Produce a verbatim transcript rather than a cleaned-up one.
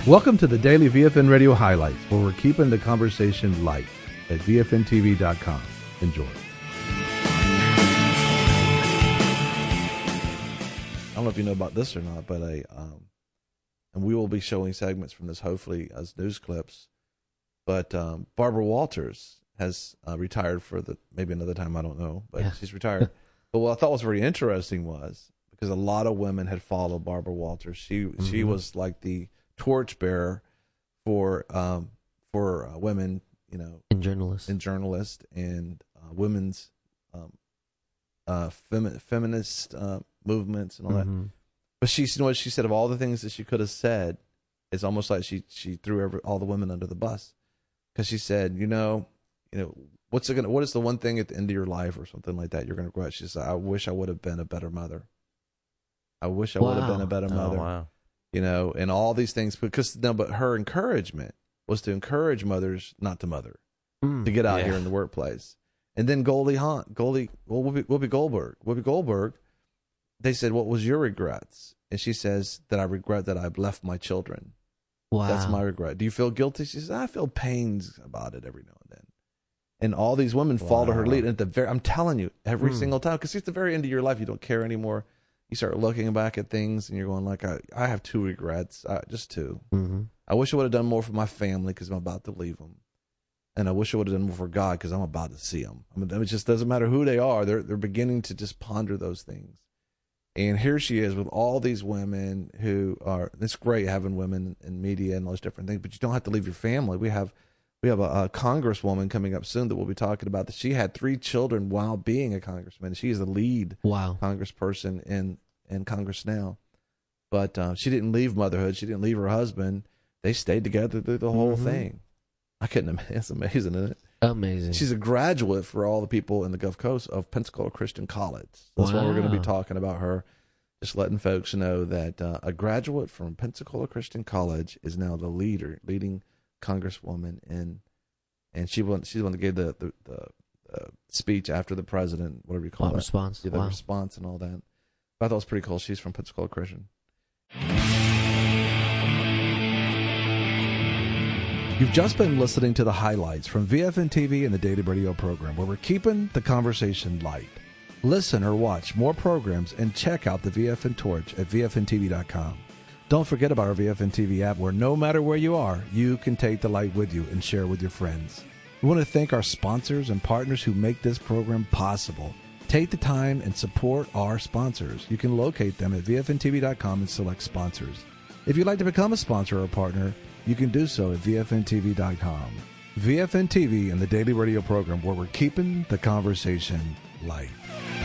Welcome to the Daily V F N Radio Highlights, where we're keeping the conversation light at V F N T V dot com. Enjoy. I don't know if you know about this or not, but a um, and we will be showing segments from this hopefully as news clips. But um, Barbara Walters has uh, retired for the maybe another time, I don't know, but yeah. she's retired. But what I thought was very interesting was because a lot of women had followed Barbara Walters. She mm-hmm. she was like the torchbearer for um, for uh, women, you know, and journalists, and journalists, and uh, women's um, uh, femi- feminist uh, movements and all mm-hmm. that. But she, you know what she said, of all the things that she could have said, it's almost like she she threw every, all the women under the bus, because she said, you know, you know, what's it gonna, what is the one thing at the end of your life or something like that you're gonna regret? She said, I wish I would have been a better mother. I wish I wow. would have been a better mother. Oh, wow. You know, and all these things, because no, but her encouragement was to encourage mothers not to mother, mm, to get out yeah. here in the workplace. And then Goldie Hawn, Goldie, well, Whoopi, Whoopi Goldberg, Whoopi Goldberg, they said, "What was your regrets?" And she says that I regret that I've left my children. Wow, that's my regret. Do you feel guilty? She says, I feel pains about it every now and then. And all these women wow. follow her lead. And at the very, I'm telling you, every mm. single time, because it's the very end of your life, you don't care anymore. You start looking back at things, and you're going like, I, I have two regrets, uh, just two. Mm-hmm. I wish I would have done more for my family because I'm about to leave them, and I wish I would have done more for God because I'm about to see them. I mean, it just doesn't matter who they are; they're they're beginning to just ponder those things. And here she is with all these women who are. It's great having women in media and all those different things, but you don't have to leave your family. We have we have a, a congresswoman coming up soon that we'll be talking about. That she had three children while being a congressman. She is the lead wow. congressperson in in Congress now. But uh, she didn't leave motherhood. She didn't leave her husband. They stayed together through the whole mm-hmm. thing. I couldn't imagine. It's amazing, isn't it? Amazing. She's a graduate, for all the people in the Gulf Coast, of Pensacola Christian College. That's wow. why we're going to be talking about her. Just letting folks know that uh, a graduate from Pensacola Christian College is now the leader, leading congresswoman, in, and she went. She's the one that gave the the, the uh, speech after the president, whatever you call oh, it, response, yeah, the wow. response and all that. But I thought it was pretty cool. She's from Pensacola Christian. You've just been listening to the highlights from V F N T V and the Daily Radio program, where we're keeping the conversation light. Listen or watch more programs and check out the V F N Torch at V F N T V dot com. Don't forget about our V F N T V app, where no matter where you are, you can take the light with you and share with your friends. We want to thank our sponsors and partners who make this program possible. Take the time and support our sponsors. You can locate them at V F N T V dot com and select sponsors. If you'd like to become a sponsor or a partner, you can do so at V F N T V dot com. V F N T V and the Daily Radio program, where we're keeping the conversation light.